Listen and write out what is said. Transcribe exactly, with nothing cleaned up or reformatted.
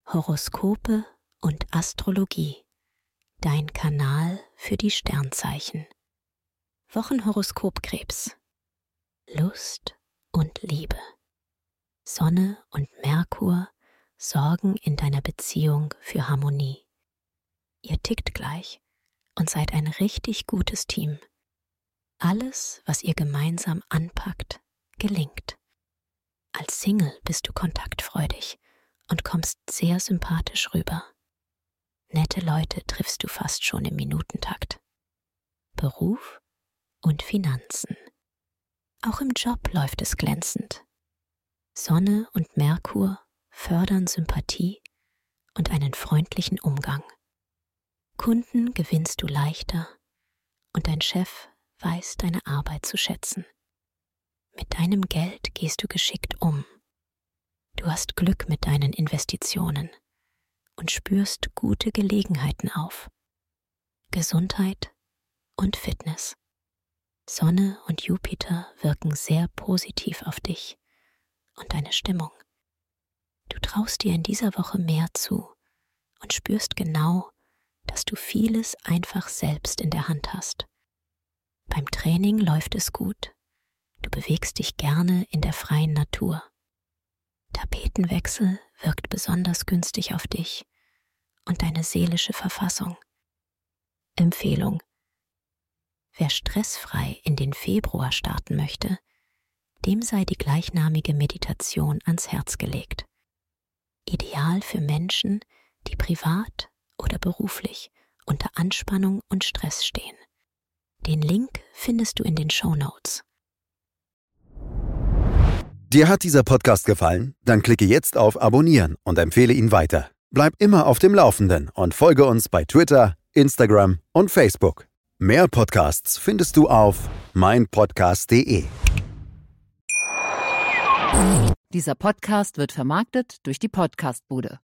Horoskope und Astrologie. Dein Kanal für die Sternzeichen. Wochenhoroskop Krebs. Lust und Liebe. Sonne und Merkur sorgen in deiner Beziehung für Harmonie. Ihr tickt gleich und seid ein richtig gutes Team. Alles, was ihr gemeinsam anpackt, gelingt. Als Single bist du kontaktfreudig und kommst sehr sympathisch rüber. Nette Leute triffst du fast schon im Minutentakt. Beruf und Finanzen. Auch im Job läuft es glänzend. Sonne und Merkur fördern Sympathie und einen freundlichen Umgang. Kunden gewinnst du leichter und dein Chef weiß deine Arbeit zu schätzen. Mit deinem Geld gehst du geschickt um. Du hast Glück mit deinen Investitionen und spürst gute Gelegenheiten auf. Gesundheit und Fitness. Sonne und Jupiter wirken sehr positiv auf dich und deine Stimmung. Du traust dir in dieser Woche mehr zu und spürst genau, dass du vieles einfach selbst in der Hand hast. Beim Training läuft es gut. Du bewegst dich gerne in der freien Natur. Tapetenwechsel wirkt besonders günstig auf dich und deine seelische Verfassung. Empfehlung: Wer stressfrei in den Februar starten möchte, dem sei die gleichnamige Meditation ans Herz gelegt. Ideal für Menschen, die privat oder beruflich unter Anspannung und Stress stehen. Den Link findest du in den Shownotes. Dir hat dieser Podcast gefallen? Dann klicke jetzt auf Abonnieren und empfehle ihn weiter. Bleib immer auf dem Laufenden und folge uns bei Twitter, Instagram und Facebook. Mehr Podcasts findest du auf meinpodcast punkt de. Dieser Podcast wird vermarktet durch die Podcast-Bude.